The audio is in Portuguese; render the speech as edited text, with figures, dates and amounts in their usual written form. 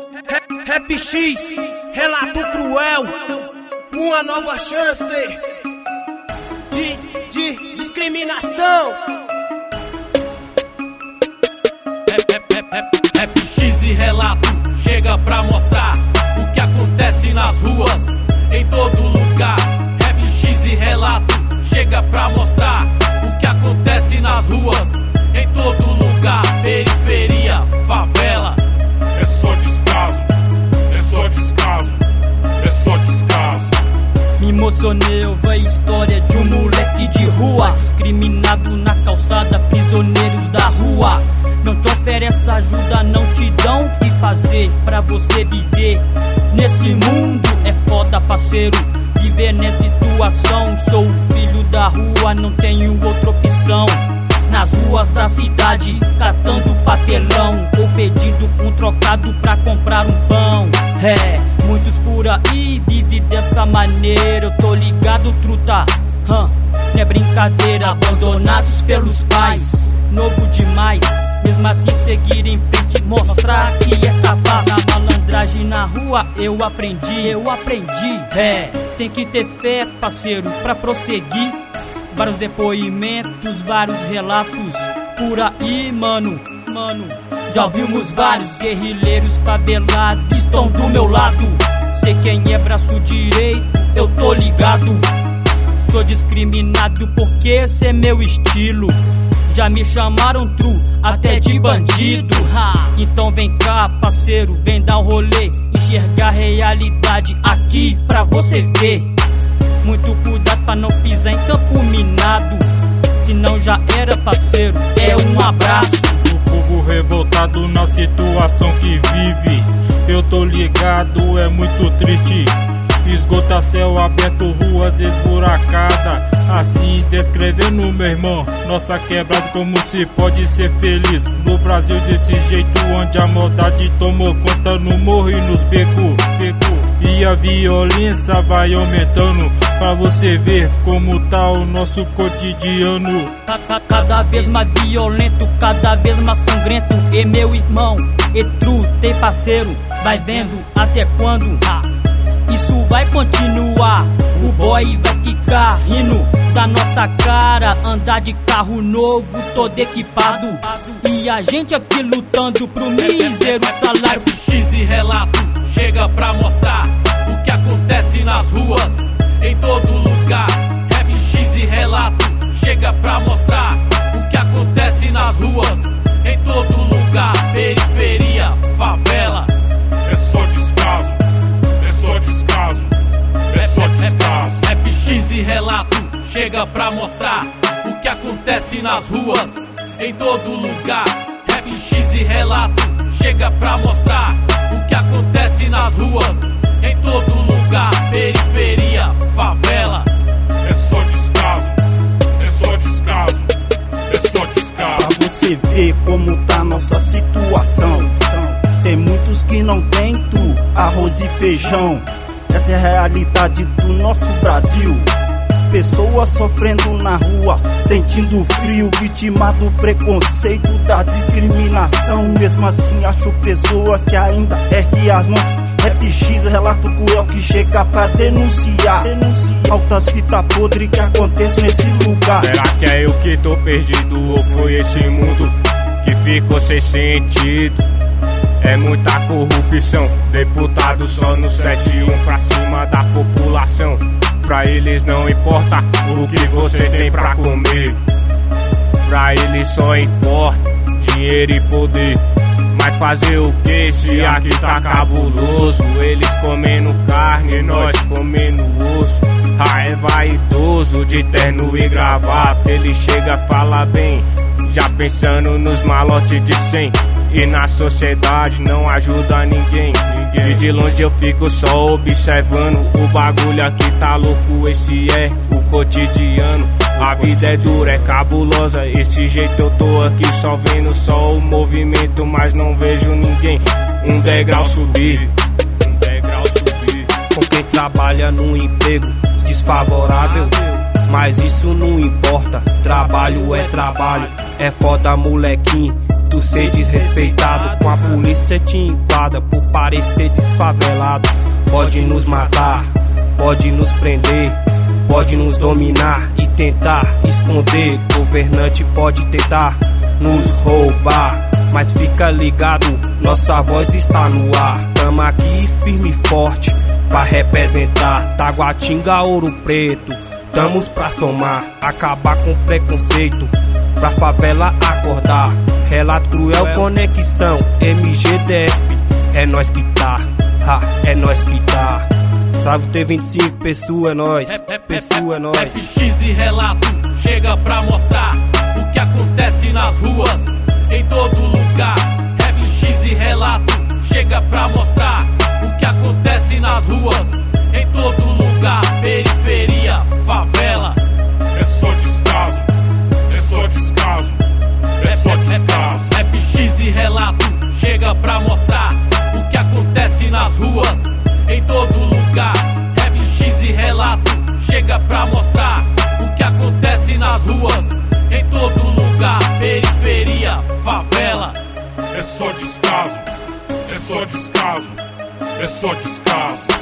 Rap X, relato cruel, uma nova chance de discriminação. Rap X e relato chega pra mostrar o que acontece nas ruas, em todo lugar. Rap X e relato chega pra mostrar o que acontece nas ruas, em todo lugar. Periferia, favela. É só descaso, é só descaso, é só descaso. Me emocionei, eu vi a história de um moleque de rua, discriminado na calçada, prisioneiros da rua. Não te oferece ajuda, não te dão o que fazer pra você viver. Nesse mundo é foda, parceiro, viver nessa situação. Sou o filho da rua, não tenho outra opção. Nas ruas da cidade, catando papelão, ou pedindo um trocado pra comprar um pão. Muitos por aí vivem dessa maneira, eu tô ligado, truta, não é brincadeira. Abandonados pelos pais, novo demais, mesmo assim seguir em frente, mostrar que é capaz. Na malandragem na rua eu aprendi, tem que ter fé, parceiro, pra prosseguir. Vários depoimentos, vários relatos por aí, mano. Já ouvimos vários guerrilheiros favelados estão do meu lado. Sei quem é braço direito, eu tô ligado. Sou discriminado porque esse é meu estilo. Já me chamaram true, até de bandido. Então vem cá, parceiro, vem dar um rolê, enxergar a realidade aqui pra você ver. Muito cuidado pra não pisar em campo minado, senão já era, parceiro, é um abraço. O povo revoltado na situação que vive, eu tô ligado, é muito triste. Esgota, céu aberto, ruas esburacadas, assim descrevendo, meu irmão, nossa quebrada, como se pode ser feliz no Brasil desse jeito, onde a maldade tomou conta no morro e nos becos. E a violência vai aumentando, pra você ver como tá o nosso cotidiano. Cada vez mais violento, cada vez mais sangrento. E meu irmão, true, tem parceiro, vai vendo até quando isso vai continuar. O boy vai ficar rindo da nossa cara, andar de carro novo, todo equipado, e a gente aqui lutando pro mísero salário. X e relato chega pra mostrar o que acontece nas ruas, em todo lugar. Rap X e relato chega pra mostrar o que acontece nas ruas, em todo lugar. Periferia, favela. É só descaso, é só descaso, é só descaso. Rap X e relato chega pra mostrar o que acontece nas ruas, em todo lugar. Rap X e relato chega pra mostrar o que acontece nas ruas, em todo lugar. Periferia, favela. É só descaso, é só descaso, é só descaso. Pra você ver como tá nossa situação, tem muitos que não tem arroz e feijão. Essa é a realidade do nosso Brasil. Pessoas sofrendo na rua, sentindo frio, vítima do preconceito, da discriminação. Mesmo assim acho pessoas que ainda erguem as mãos. Rap X, relato cruel que chega pra denunciar altas fitas podres que acontecem nesse lugar. Será que é eu que tô perdido ou foi esse mundo que ficou sem sentido? É muita corrupção, deputado só no 7-1 pra cima da população. Pra eles não importa o que você tem pra comer, pra eles só importa dinheiro e poder. Mas fazer o que se aqui tá cabuloso? Eles comendo carne, nós comendo osso. É vaidoso de terno e gravata, ele chega, fala bem, já pensando nos malotes de 100. E na sociedade não ajuda ninguém. E de longe eu fico só observando. O bagulho aqui tá louco, esse é o cotidiano. A vida é dura, é cabulosa, esse jeito eu tô aqui só vendo só o movimento, mas não vejo ninguém. Um degrau subir, com quem trabalha num emprego desfavorável, mas isso não importa, trabalho é trabalho. É foda, molequinho, tu ser desrespeitado. Com a polícia te enquadra por parecer desfavelado. Pode nos matar, pode nos prender, pode nos dominar e tentar esconder. Governante pode tentar nos roubar, mas fica ligado, nossa voz está no ar. Tamo aqui firme e forte pra representar Taguatinga, Ouro Preto. Tamos pra somar, acabar com preconceito, pra favela acordar. Relato Cruel, conexão, MGDF, é nós que tá, é nós que tá. Salve T25, pessoa é nós, pessoa é nós. FX e relato, chega pra mostrar o que acontece nas ruas, em todo lugar. FX e relato, chega pra mostrar o que acontece nas ruas, em todo lugar. Periferia, favela, é só descaso, é só descaso, é só descaso. FX e relato, chega pra mostrar o que acontece nas ruas, em todo lugar. FX e relato, chega pra mostrar o que acontece nas ruas, em todo lugar. Periferia, favela, é só descaso, é só descaso, é só descaso.